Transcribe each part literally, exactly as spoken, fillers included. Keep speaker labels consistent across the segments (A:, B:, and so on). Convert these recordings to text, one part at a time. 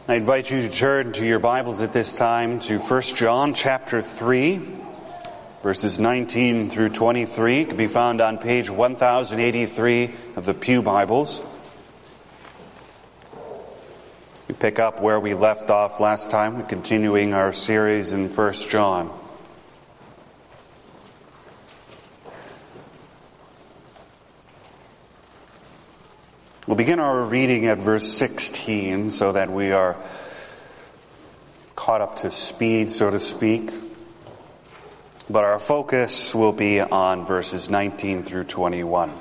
A: I invite you to turn to your Bibles at this time to First John chapter three, verses nineteen through twenty-three. It can be found on page one thousand eighty-three of the Pew Bibles. We pick up where we left off last time. We're continuing our series in First John. We'll begin our reading at verse sixteen so that we are caught up to speed, so to speak. But our focus will be on verses nineteen through twenty-one.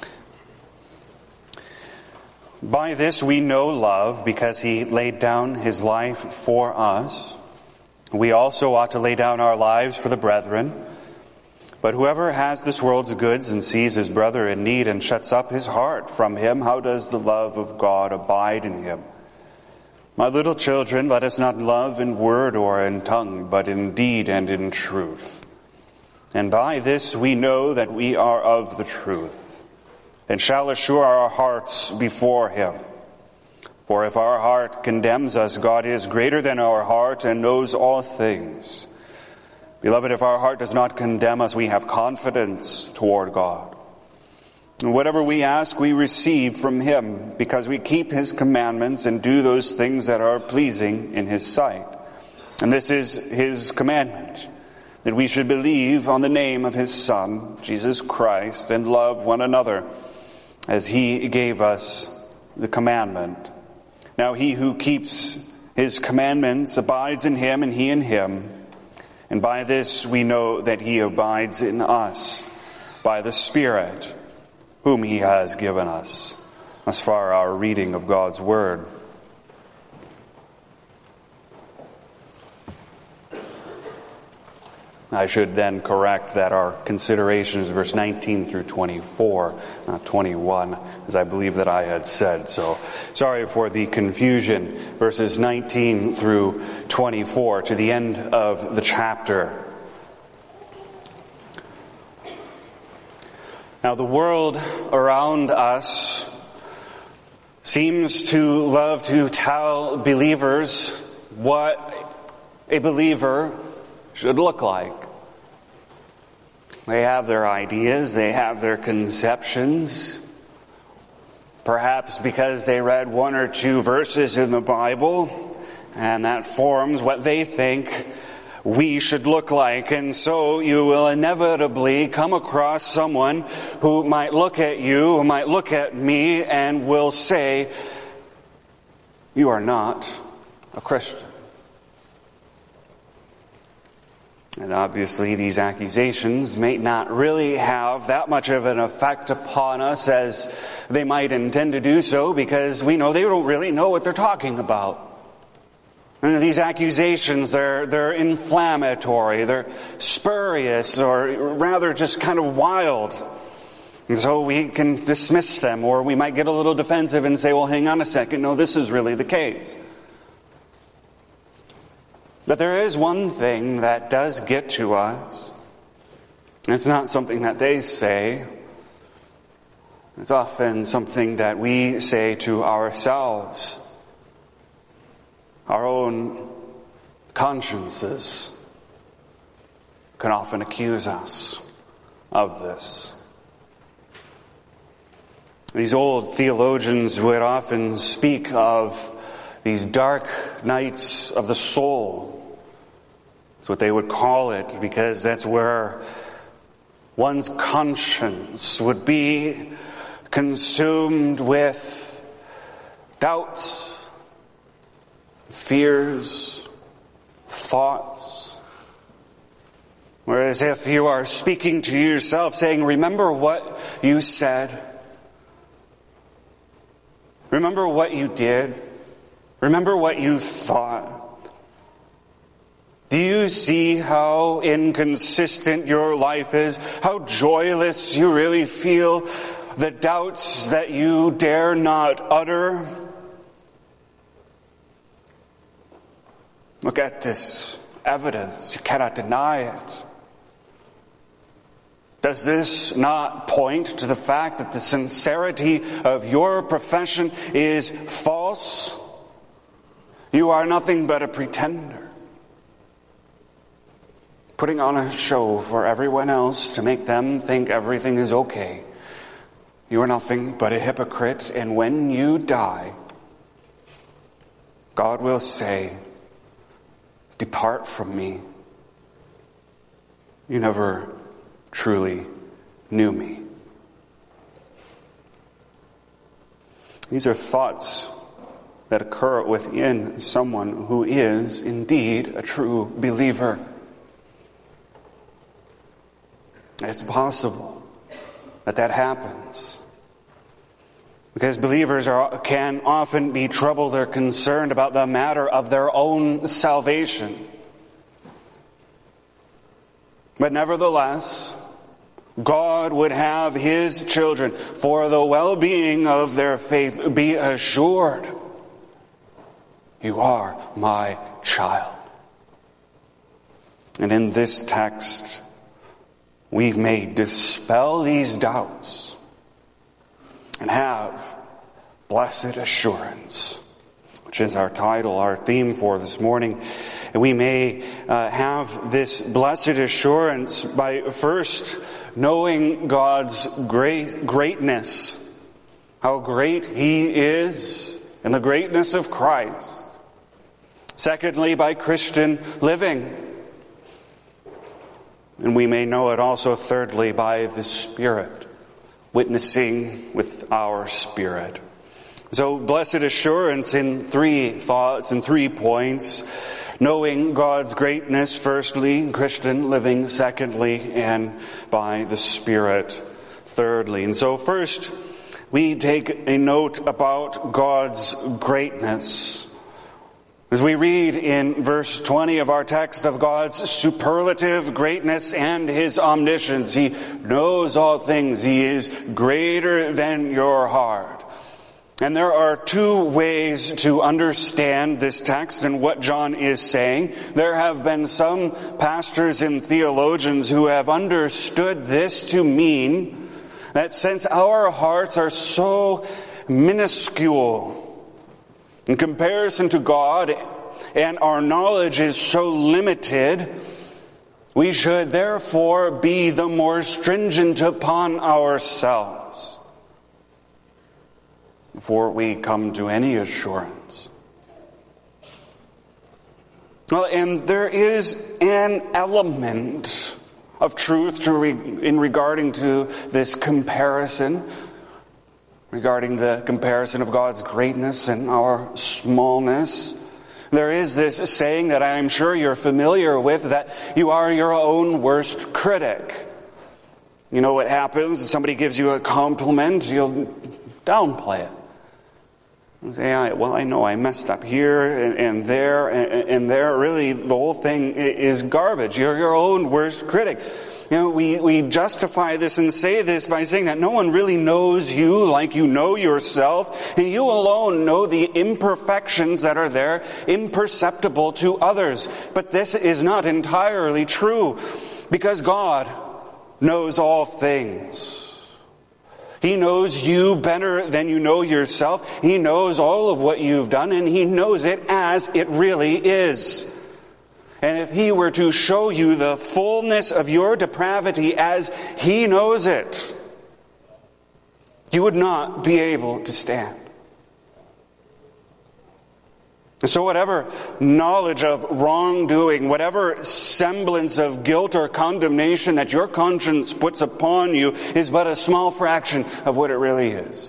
A: By this we know love, because he laid down his life for us. We also ought to lay down our lives for the brethren. But whoever has this world's goods and sees his brother in need and shuts up his heart from him, how does the love of God abide in him? My little children, let us not love in word or in tongue, but in deed and in truth. And by this we know that we are of the truth, and shall assure our hearts before him. For if our heart condemns us, God is greater than our heart and knows all things. Beloved, if our heart does not condemn us, we have confidence toward God. And whatever we ask, we receive from him, because we keep his commandments and do those things that are pleasing in his sight. And this is his commandment, that we should believe on the name of his Son, Jesus Christ, and love one another as he gave us the commandment. Now he who keeps his commandments abides in him, and he in him. And by this we know that he abides in us, by the Spirit whom he has given us. As far our reading of God's Word. I should then correct that our consideration is verse nineteen through twenty-four, not twenty-one, as I believe that I had said. So sorry for the confusion. Verses nineteen through twenty-four to the end of the chapter. Now the world around us seems to love to tell believers what a believer should look like. They have their ideas, they have their conceptions, perhaps because they read one or two verses in the Bible, and that forms what they think we should look like. And so you will inevitably come across someone who might look at you, who might look at me, and will say, "You are not a Christian." And obviously these accusations may not really have that much of an effect upon us as they might intend to do so, because we know they don't really know what they're talking about. And these accusations, they're, they're inflammatory, they're spurious, or rather just kind of wild. And so we can dismiss them, or we might get a little defensive and say, well, hang on a second, no, this is really the case. But there is one thing that does get to us. It's not something that they say. It's often something that we say to ourselves. Our own consciences can often accuse us of this. These old theologians would often speak of these dark nights of the soul. That's what they would call it, because that's where one's conscience would be consumed with doubts, fears, thoughts. Whereas if you are speaking to yourself, saying, remember what you said. Remember what you did. Remember what you thought. Do you see how inconsistent your life is? How joyless you really feel? The doubts that you dare not utter? Look at this evidence. You cannot deny it. Does this not point to the fact that the sincerity of your profession is false? You are nothing but a pretender, putting on a show for everyone else to make them think everything is okay. You are nothing but a hypocrite, and when you die, God will say, "Depart from me. You never truly knew me." These are thoughts that occur within someone who is indeed a true believer. It's possible that that happens, because believers are, can often be troubled or concerned about the matter of their own salvation. But nevertheless, God would have His children, for the well-being of their faith, be assured, "You are my child." And in this text, we may dispel these doubts and have blessed assurance, which is our title, our theme for this morning. And we may uh, have this blessed assurance by first knowing God's great greatness, how great He is, and the greatness of Christ. Secondly, by Christian living. And we may know it also, thirdly, by the Spirit, witnessing with our spirit. So, blessed assurance in three thoughts and three points. Knowing God's greatness, firstly, Christian living, secondly, and by the Spirit, thirdly. And so first, we take a note about God's greatness. As we read in verse twenty of our text of God's superlative greatness and His omniscience. He knows all things. He is greater than your heart. And there are two ways to understand this text and what John is saying. There have been some pastors and theologians who have understood this to mean that since our hearts are so minuscule in comparison to God, and our knowledge is so limited, we should therefore be the more stringent upon ourselves before we come to any assurance. Well, and there is an element of truth to re- in regarding to this comparison, regarding the comparison of God's greatness and our smallness. There is this saying that I'm sure you're familiar with, that you are your own worst critic. You know what happens? Somebody gives you a compliment, you'll downplay it. You say, well, I know I messed up here and, and there and, and there. Really, the whole thing is garbage. You're your own worst critic. You know, we, we justify this and say this by saying that no one really knows you like you know yourself, and you alone know the imperfections that are there, imperceptible to others. But this is not entirely true, because God knows all things. He knows you better than you know yourself. He knows all of what you've done, and He knows it as it really is. And if He were to show you the fullness of your depravity as He knows it, you would not be able to stand. And so whatever knowledge of wrongdoing, whatever semblance of guilt or condemnation that your conscience puts upon you is but a small fraction of what it really is.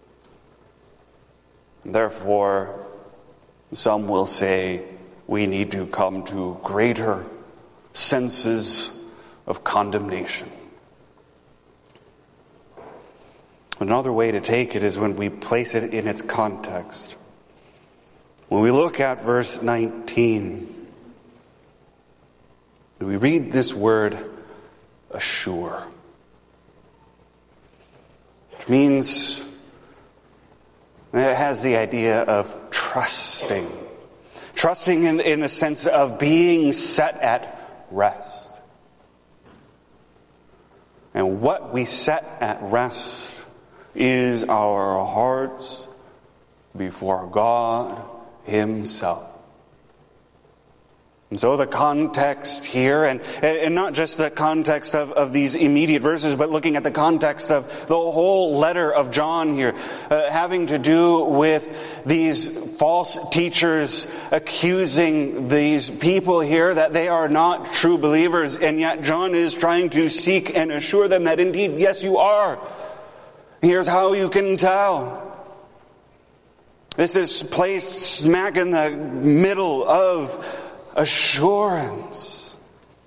A: Therefore, some will say, we need to come to greater senses of condemnation. Another way to take it is when we place it in its context. When we look at verse nineteen, we read this word, assure. Which means it has the idea of trusting. Trusting in, in the sense of being set at rest. And what we set at rest is our hearts before God himself. And so the context here, and, and not just the context of, of these immediate verses, but looking at the context of the whole letter of John here, uh, having to do with these false teachers accusing these people here that they are not true believers, and yet John is trying to seek and assure them that indeed, yes, you are. Here's how you can tell. This is placed smack in the middle of assurance.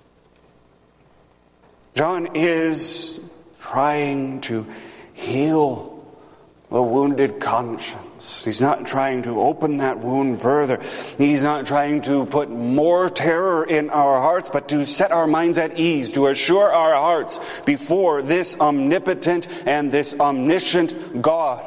A: John is trying to heal a wounded conscience. He's not trying to open that wound further. He's not trying to put more terror in our hearts, but to set our minds at ease, to assure our hearts before this omnipotent and this omniscient God.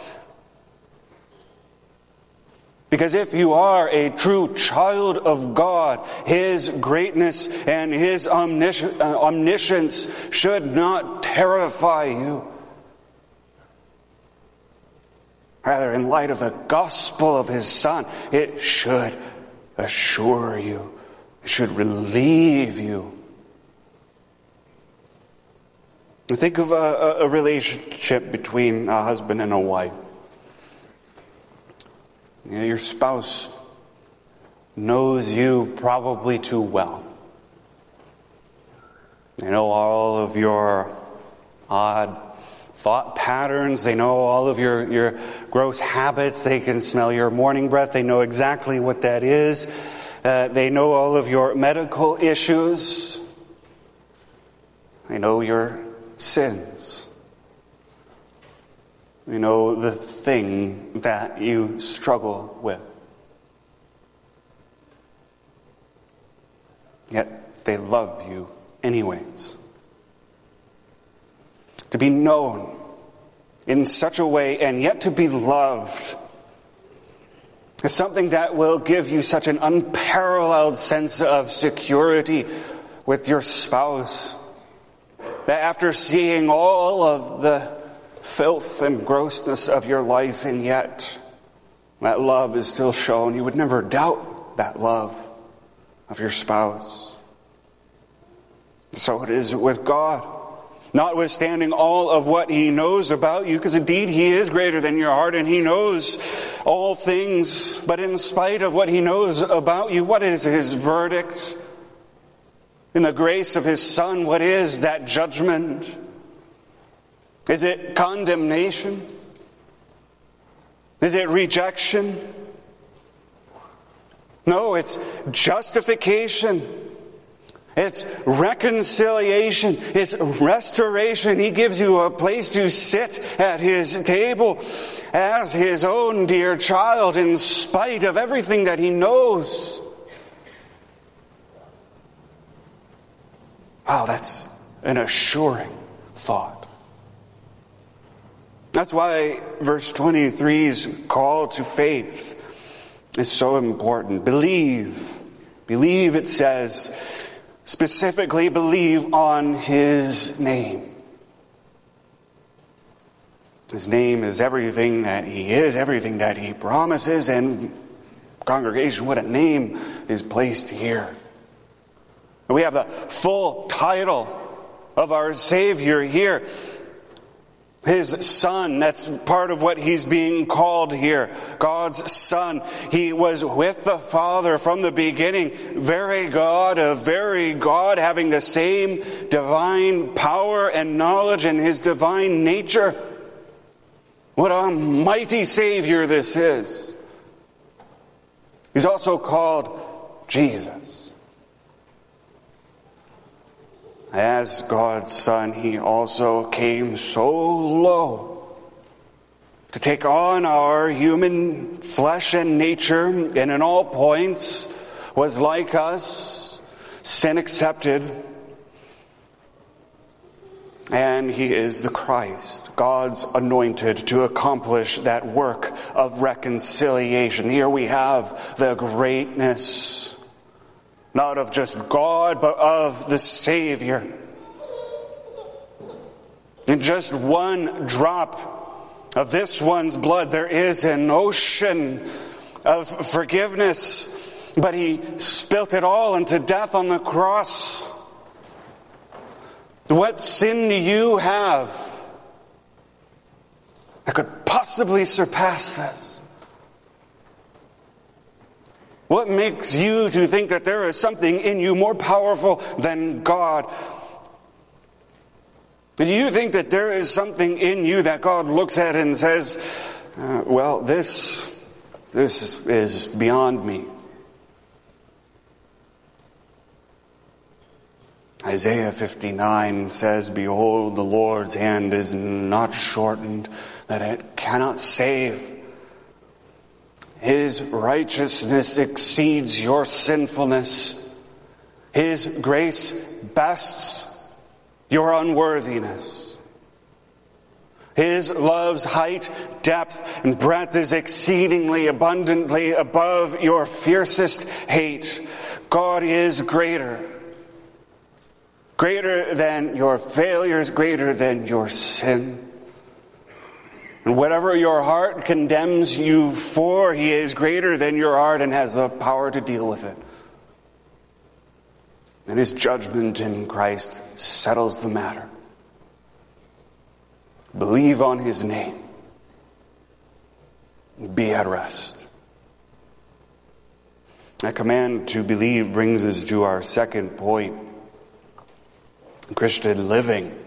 A: Because if you are a true child of God, His greatness and His omnisci- uh, omniscience should not terrify you. Rather, in light of the gospel of His Son, it should assure you. It should relieve you. Think of a, a relationship between a husband and a wife. You know, your spouse knows you probably too well. They know all of your odd thought patterns. They know all of your, your gross habits. They can smell your morning breath. They know exactly what that is. Uh, they know all of your medical issues. They know your sins. You know the thing that you struggle with. Yet they love you anyways. To be known in such a way and yet to be loved is something that will give you such an unparalleled sense of security with your spouse that after seeing all of the filth and grossness of your life, and yet that love is still shown, you would never doubt that love of your spouse. So it is with God. Notwithstanding all of what He knows about you, because indeed He is greater than your heart and He knows all things, but in spite of what He knows about you, what is His verdict? In the grace of His Son, what is that judgment? Is it condemnation? Is it rejection? No, it's justification. It's reconciliation. It's restoration. He gives you a place to sit at His table as His own dear child in spite of everything that He knows. Wow, that's an assuring thought. That's why verse twenty-three's call to faith is so important. Believe. Believe, it says, specifically believe on His name. His name is everything that He is, everything that He promises, and congregation, what a name is placed here. We have the full title of our Savior here. His Son, that's part of what He's being called here. God's Son. He was with the Father from the beginning. Very God, a very God, having the same divine power and knowledge and His divine nature. What a mighty Savior this is. He's also called Jesus. As God's Son, He also came so low to take on our human flesh and nature, and in all points was like us, sin accepted. And He is the Christ, God's anointed to accomplish that work of reconciliation. Here we have the greatness not of just God, but of the Savior. In just one drop of this one's blood, there is an ocean of forgiveness, but he spilt it all into death on the cross. What sin do you have that could possibly surpass this? What makes you to think that there is something in you more powerful than God? Do you think that there is something in you that God looks at and says, uh, well, this, this is beyond me? Isaiah fifty-nine says, behold, the Lord's hand is not shortened, that it cannot save. His righteousness exceeds your sinfulness. His grace bests your unworthiness. His love's height, depth, and breadth is exceedingly abundantly above your fiercest hate. God is greater. Greater than your failures, greater than your sin. And whatever your heart condemns you for, He is greater than your heart and has the power to deal with it. And His judgment in Christ settles the matter. Believe on His name. Be at rest. That command to believe brings us to our second point. Christian living.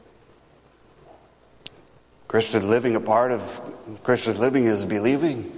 A: Christian living, a part of Christian living is believing.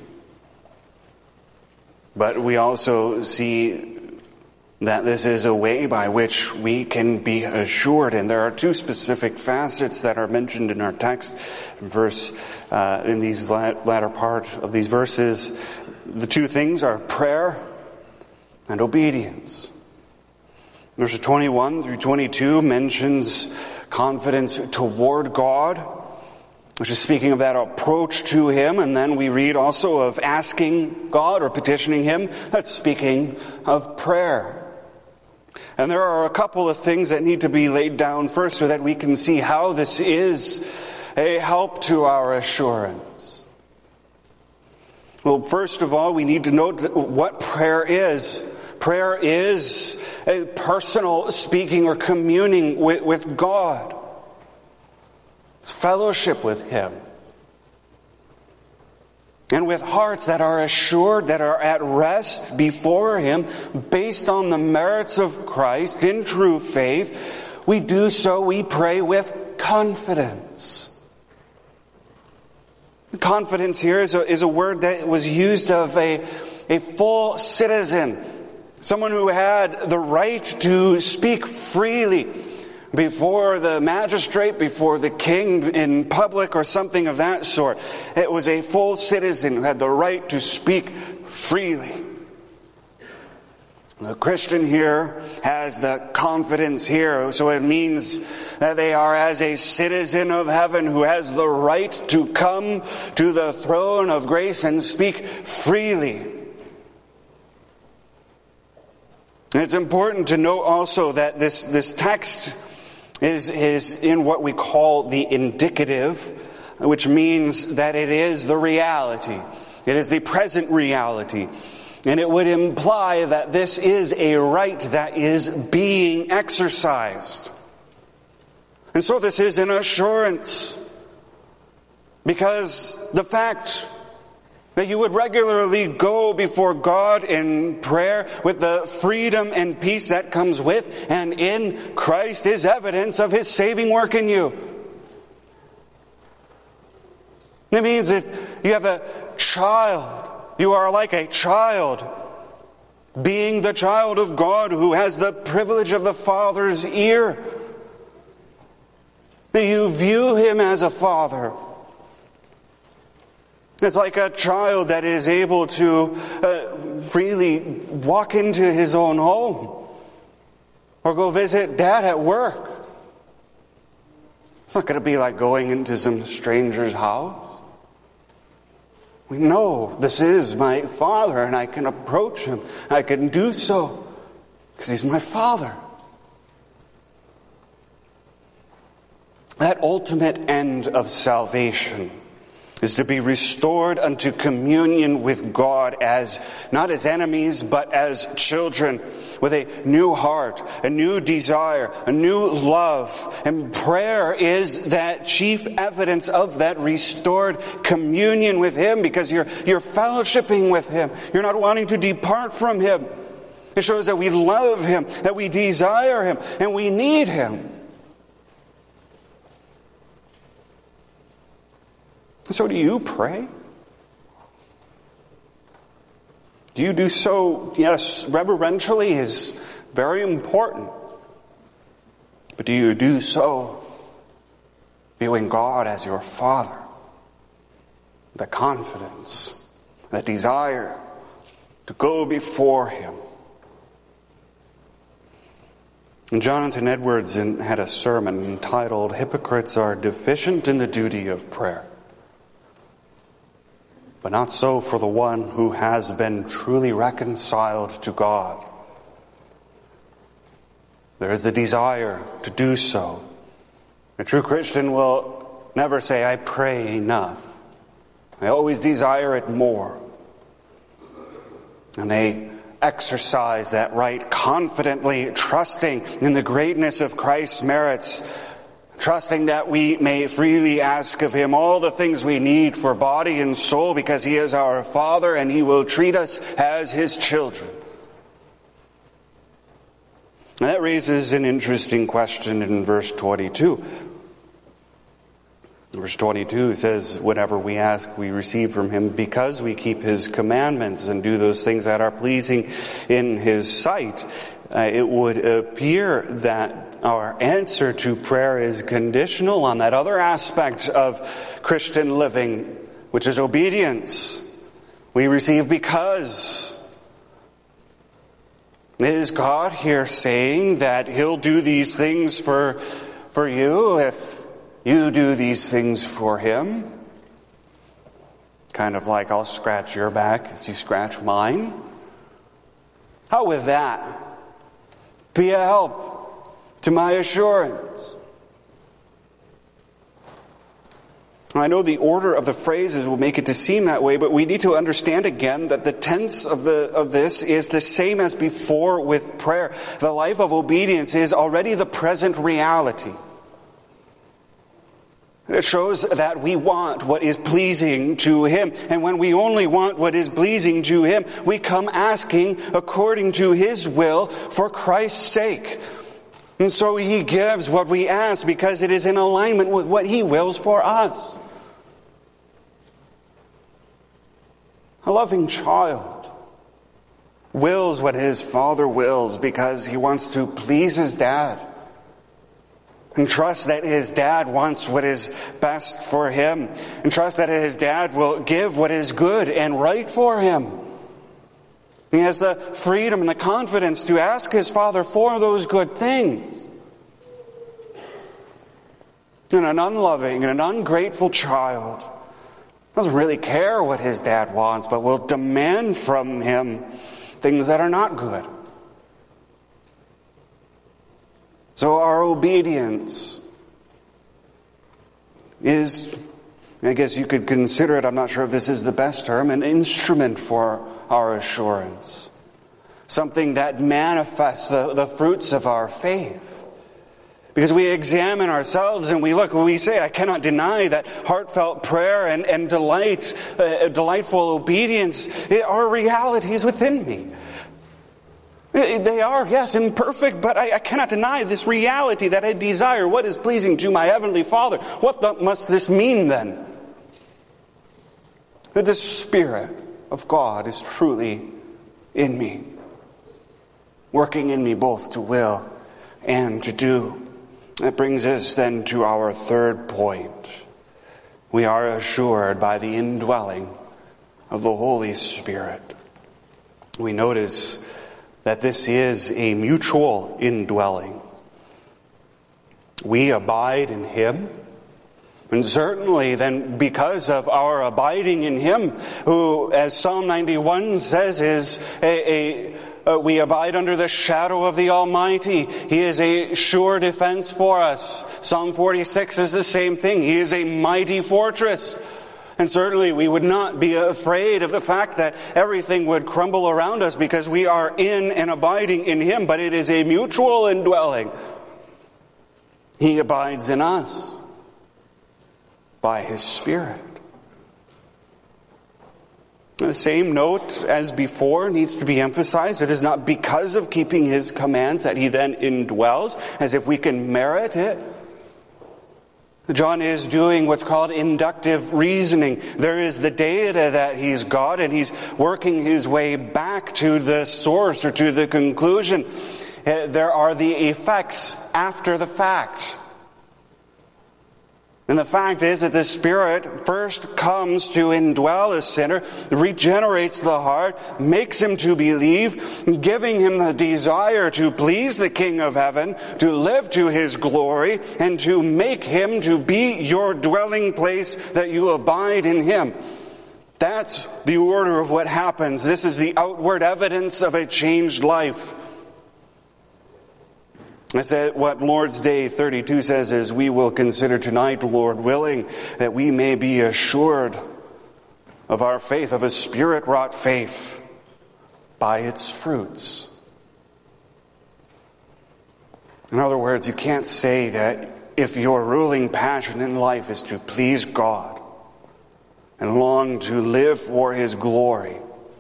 A: But we also see that this is a way by which we can be assured. And there are two specific facets that are mentioned in our text, verse uh, in these latter part of these verses. The two things are prayer and obedience. Verses twenty-one through twenty-two mentions confidence toward God, which is speaking of that approach to Him. And then we read also of asking God or petitioning Him. That's speaking of prayer. And there are a couple of things that need to be laid down first so that we can see how this is a help to our assurance. Well, first of all, we need to know what prayer is. Prayer is a personal speaking or communing with, with God. It's fellowship with Him. And with hearts that are assured, that are at rest before Him, based on the merits of Christ in true faith, we do so, we pray with confidence. Confidence here is a, is a word that was used of a, a full citizen. Someone who had the right to speak freely before the magistrate, before the king in public or something of that sort. It was a full citizen who had the right to speak freely. The Christian here has the confidence here, so it means that they are as a citizen of heaven who has the right to come to the throne of grace and speak freely. And it's important to note also that this, this text is, is in what we call the indicative, which means that it is the reality. It is the present reality. And it would imply that this is a right that is being exercised. And so this is an assurance. Because the fact that you would regularly go before God in prayer with the freedom and peace that comes with and in Christ is evidence of His saving work in you. It means if you have a child, you are like a child, being the child of God who has the privilege of the Father's ear. You view Him as a father. It's like a child that is able to uh, freely walk into his own home or go visit dad at work. It's not going to be like going into some stranger's house. We know this is my Father and I can approach Him. I can do so because He's my Father. That ultimate end of salvation is to be restored unto communion with God as, not as enemies, but as children, with a new heart, a new desire, a new love. And prayer is that chief evidence of that restored communion with Him, because you're, you're fellowshipping with Him. You're not wanting to depart from Him. It shows that we love Him, that we desire Him, and we need Him. So do you pray? Do you do so? Yes, reverentially is very important. But do you do so viewing God as your Father? The confidence, the desire to go before Him. And Jonathan Edwards had a sermon entitled, "Hypocrites are deficient in the duty of prayer. But not so for the one who has been truly reconciled to God. There is the desire to do so. A true Christian will never say, I pray enough. I always desire it more." And they exercise that right confidently, trusting in the greatness of Christ's merits, trusting that we may freely ask of Him all the things we need for body and soul, because He is our Father and He will treat us as His children. And that raises an interesting question in verse twenty-two. Verse twenty-two says, "Whatever we ask, we receive from Him, because we keep His commandments and do those things that are pleasing in His sight." Uh, it would appear that our answer to prayer is conditional on that other aspect of Christian living, which is obedience. We receive because. Is God here saying that He'll do these things for, for you if you do these things for Him? Kind of like, I'll scratch your back if you scratch mine. How would that be a help to my assurance? I know the order of the phrases will make it to seem that way, but we need to understand again that the tense of the of this is the same as before with prayer. The life of obedience is already the present reality. It shows that we want what is pleasing to Him. And when we only want what is pleasing to Him, we come asking according to His will for Christ's sake. And so He gives what we ask because it is in alignment with what He wills for us. A loving child wills what his father wills because he wants to please his dad. And trust that his dad wants what is best for him. And trust that his dad will give what is good and right for him. He has the freedom and the confidence to ask his father for those good things. And an unloving and an ungrateful child doesn't really care what his dad wants, but will demand from him things that are not good. So our obedience is, I guess you could consider it, I'm not sure if this is the best term, an instrument for our assurance. Something that manifests the, the fruits of our faith. Because we examine ourselves and we look, when we say, I cannot deny that heartfelt prayer and, and delight, uh, delightful obedience are realities within me. They are, yes, imperfect, but I, I cannot deny this reality that I desire what is pleasing to my Heavenly Father. What the, must this mean then? That the Spirit of God is truly in me, working in me both to will and to do. That brings us then to our third point. We are assured by the indwelling of the Holy Spirit. We notice that this is a mutual indwelling. We abide in Him. And certainly then because of our abiding in Him, who, as Psalm ninety-one says, is a, a uh, we abide under the shadow of the Almighty. He is a sure defense for us. Psalm forty-six is the same thing. He is a mighty fortress. And certainly we would not be afraid of the fact that everything would crumble around us because we are in and abiding in Him, but it is a mutual indwelling. He abides in us by His Spirit. The same note as before needs to be emphasized. It is not because of keeping His commands that He then indwells, as if we can merit it. John is doing what's called inductive reasoning. There is the data that He's God, and He's working His way back to the source or to the conclusion. There are the effects after the fact. And the fact is that the Spirit first comes to indwell a sinner, regenerates the heart, makes him to believe, giving him the desire to please the King of Heaven, to live to His glory, and to make Him to be your dwelling place, that you abide in Him. That's the order of what happens. This is the outward evidence of a changed life. That's what Lord's Day thirty-two says, is we will consider tonight, Lord willing, that we may be assured of our faith, of a Spirit-wrought faith, by its fruits. In other words, you can't say that if your ruling passion in life is to please God and long to live for His glory,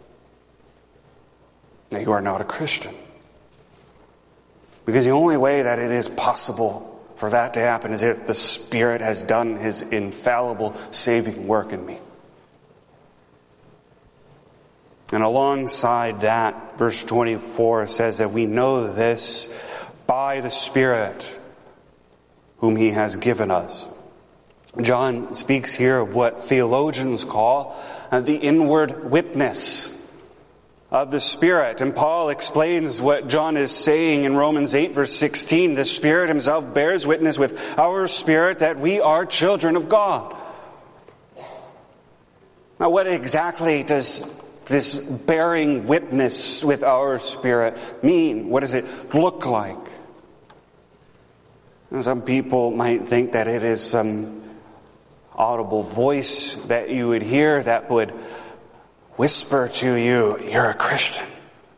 A: that you are not a Christian. Because the only way that it is possible for that to happen is if the Spirit has done His infallible saving work in me. And alongside that, verse twenty-four says that we know this by the Spirit whom He has given us. John speaks here of what theologians call the inward witness of the Spirit. And Paul explains what John is saying in Romans eight verse sixteen. The Spirit Himself bears witness with our spirit that we are children of God. Now, what exactly does this bearing witness with our spirit mean? What does it look like? And some people might think that it is some audible voice that you would hear that would whisper to you, you're a Christian.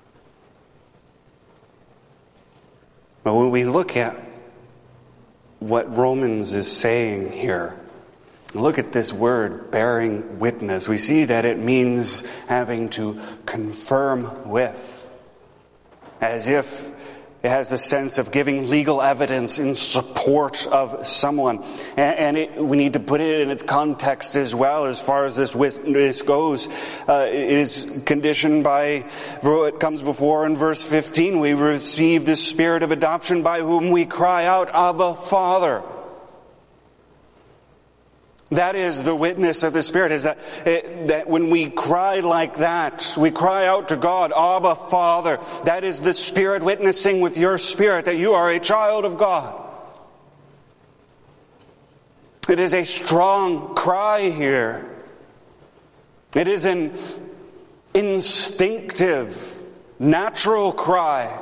A: But when we look at what Romans is saying here, look at this word, bearing witness. We see that it means having to confirm with, as if it has the sense of giving legal evidence in support of someone. And, and it, we need to put it in its context as well as far as this witness goes. Uh, it is conditioned by what comes before in verse fifteen. We receive the Spirit of adoption by whom we cry out, Abba, Father. That is the witness of the Spirit, is that, it, that when we cry like that, we cry out to God, Abba, Father. That is the Spirit witnessing with your spirit that you are a child of God. It is a strong cry here. It is an instinctive, natural cry.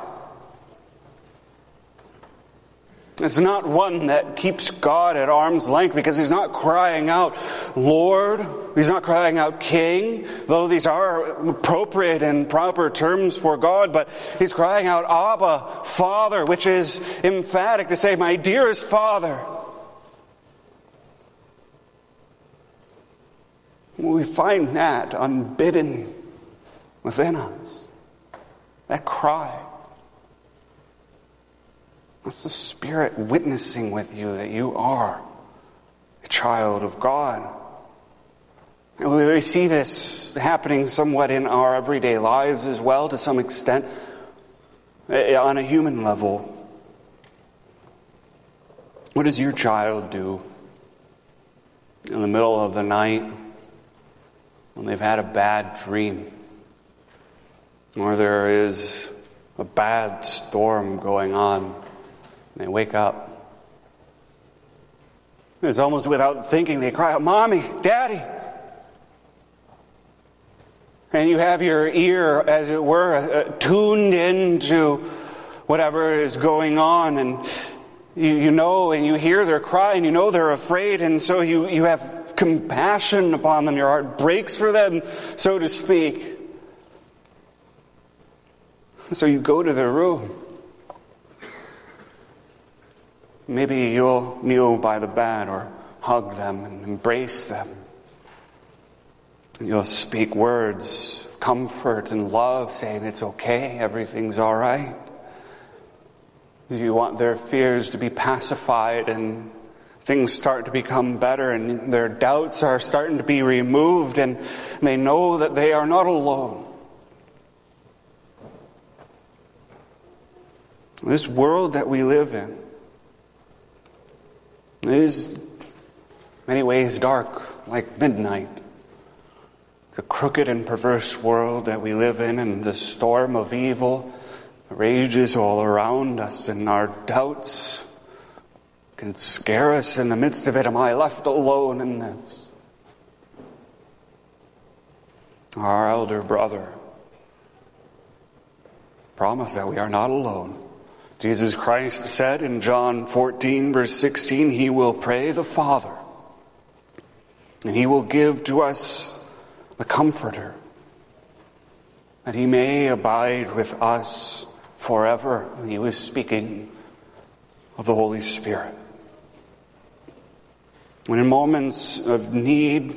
A: It's not one that keeps God at arm's length, because He's not crying out, Lord. He's not crying out King, though these are appropriate and proper terms for God, but He's crying out Abba, Father, which is emphatic to say, my dearest Father. We find that unbidden within us, that cry. That's the Spirit witnessing with you that you are a child of God. And we see this happening somewhat in our everyday lives as well, to some extent, on a human level. What does your child do in the middle of the night when they've had a bad dream, or there is a bad storm going on? They wake up. It's almost without thinking, they cry out, Mommy, Daddy. And you have your ear, as it were, uh, tuned into whatever is going on. And you, you know, and you hear their cry, and you know they're afraid. And so you, you have compassion upon them. Your heart breaks for them, so to speak. So you go to their room. Maybe you'll kneel by the bed or hug them and embrace them. You'll speak words of comfort and love, saying it's okay, everything's all right. You want their fears to be pacified and things start to become better and their doubts are starting to be removed and they know that they are not alone. This world that we live in is in many ways dark, like midnight. It's a crooked and perverse world that we live in, and the storm of evil rages all around us, and our doubts can scare us in the midst of it. Am I left alone in this? Our elder brother promised that we are not alone. Jesus Christ said in John fourteen, verse sixteen, He will pray the Father, and He will give to us the Comforter, that He may abide with us forever. He was speaking of the Holy Spirit. When in moments of need,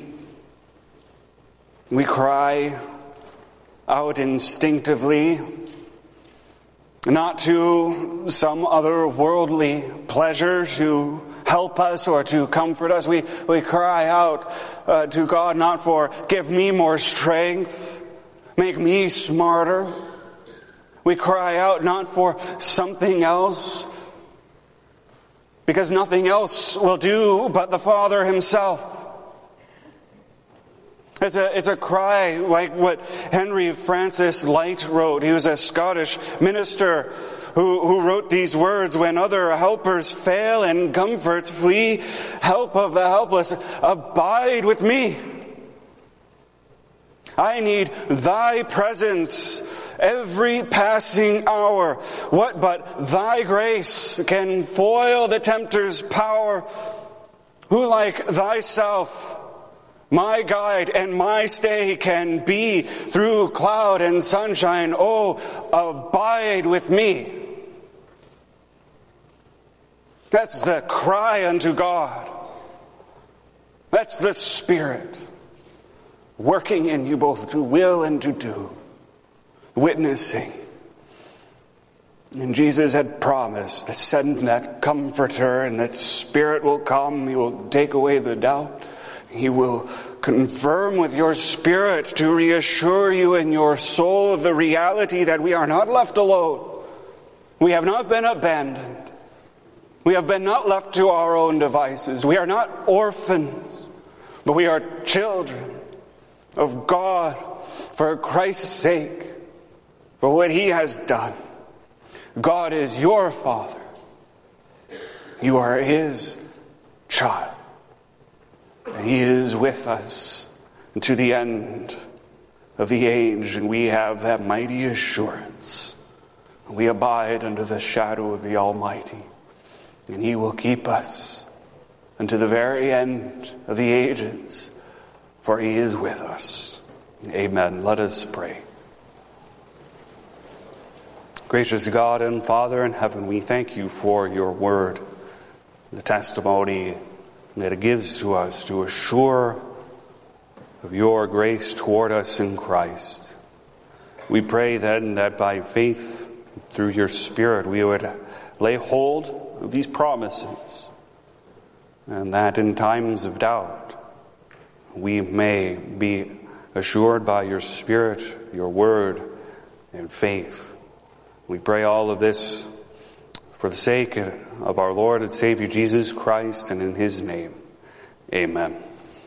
A: we cry out instinctively, not to some other worldly pleasure to help us or to comfort us. We, we cry out uh, to God not for, give me more strength, make me smarter. We cry out not for something else, because nothing else will do but the Father Himself. It's a, it's a cry like what Henry Francis Lyte wrote. He was a Scottish minister who, who wrote these words, when other helpers fail and comforts flee, help of the helpless, abide with me. I need Thy presence every passing hour. What but Thy grace can foil the tempter's power? Who like Thyself, my guide and my stay, can be through cloud and sunshine? Oh, abide with me. That's the cry unto God. That's the Spirit working in you both to will and to do, witnessing. And Jesus had promised to send that Comforter, and that Spirit will come. He will take away the doubt. He will confirm with your spirit to reassure you in your soul of the reality that we are not left alone. We have not been abandoned. We have been not left to our own devices. We are not orphans, but we are children of God for Christ's sake, for what He has done. God is your Father. You are His child. And He is with us to the end of the age, and we have that mighty assurance. We abide under the shadow of the Almighty, and He will keep us unto the very end of the ages, for He is with us. Amen. Let us pray. Gracious God and Father in heaven, we thank You for Your word, the testimony that it gives to us to assure of Your grace toward us in Christ. We pray then that by faith through Your Spirit we would lay hold of these promises, and that in times of doubt we may be assured by Your Spirit, Your word, and faith. We pray all of this for the sake of our Lord and Savior Jesus Christ, and in His name, amen.